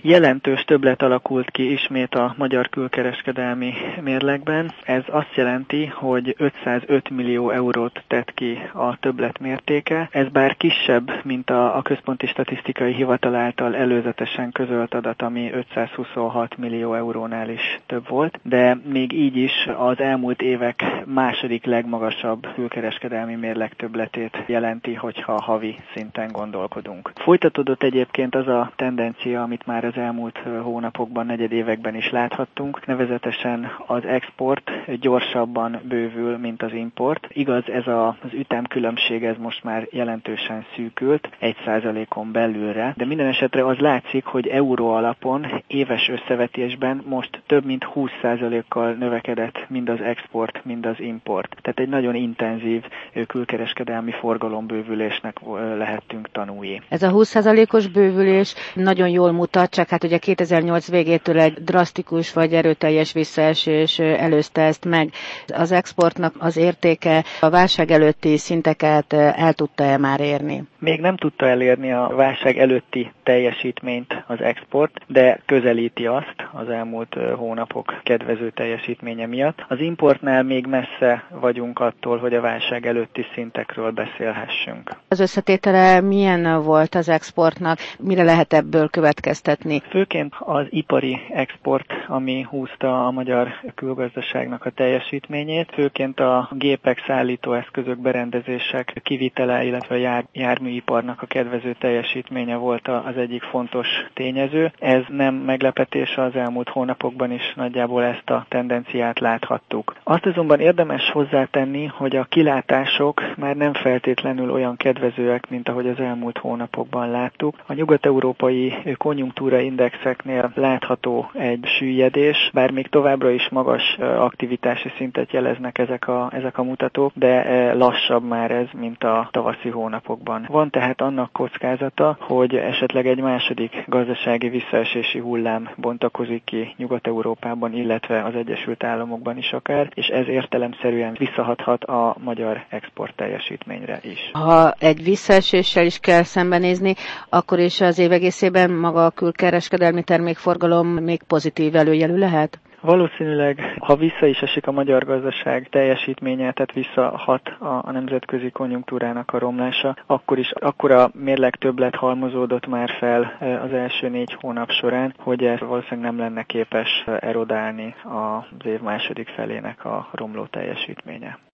Jelentős többlet alakult ki ismét a magyar külkereskedelmi mérlegben. Ez azt jelenti, hogy 505 millió eurót tett ki a többlet mértéke. Ez bár kisebb, mint a Központi Statisztikai Hivatal által előzetesen közölt adat, ami 526 millió eurónál is több volt, de még így is az elmúlt évek második legmagasabb külkereskedelmi mérleg többletét jelenti, hogyha havi szinten gondolkodunk. Folytatódott egyébként az a tendencia, amit már az elmúlt hónapokban, negyedévekben is láthattunk, nevezetesen az export gyorsabban bővül, mint az import. Igaz, ez az ütemkülönbség ez most már jelentősen szűkült, 1%-on belülre, de minden esetre az látszik, hogy euró alapon éves összevetésben most több mint 20%-kal növekedett mind az export, mind az import. Tehát egy nagyon intenzív külkereskedelmi forgalombővülésnek lehettünk tanúi. Ez a 20%-os bővülés nagyon jól mutat, csak hát ugye 2008 végétől egy drasztikus vagy erőteljes visszaesés előzte ezt meg. Az exportnak az értéke a válság előtti szinteket el tudta-e már érni? Még nem tudta elérni a válság előtti teljesítményt az export, de közelíti azt az elmúlt hónapok kedvező teljesítménye miatt. Az importnál még messze vagyunk attól, hogy a válság előtti szintekről beszélhessünk. Az összetétele milyen volt az exportnak? Mire lehet ebből következtetni? Főként az ipari export, ami húzta a magyar külgazdaságnak a teljesítményét, főként a gépek, szállítóeszközök, berendezések kivitele, illetve a járműiparnak a kedvező teljesítménye volt az egyik fontos tényező. Ez nem meglepetés, az elmúlt hónapokban is nagyjából ezt a tendenciát láthattuk. Azt azonban érdemes hozzátenni, hogy a kilátások már nem feltétlenül olyan kedvezőek, mint ahogy az elmúlt hónapokban láttuk. A nyugat-európai konjunktúraindexeknél látható egy süllyedés, bár még továbbra is magas aktivitási szintet jeleznek ezek a mutatók, de lassabb már ez, mint a tavaszi hónapokban. Van tehát annak kockázata, hogy esetleg egy második gazdasági visszaesési hullám bontakozik ki Nyugat-Európában, illetve az Egyesült Államokban is akár, és ez értelemszerűen visszahathat a magyar export teljesítményre is. Ha egy visszaeséssel is kell szembenézni, akkor is az év egészében maga a külkereskedelmi termékforgalom még pozitív előjelű lehet? Valószínűleg, ha vissza is esik a magyar gazdaság teljesítménye, tehát visszahat a nemzetközi konjunktúrának a romlása, akkor is akkora mérleg többlet halmozódott már fel az első 4 hónap során, hogy ez valószínűleg nem lenne képes erodálni az év második felének a romló teljesítménye.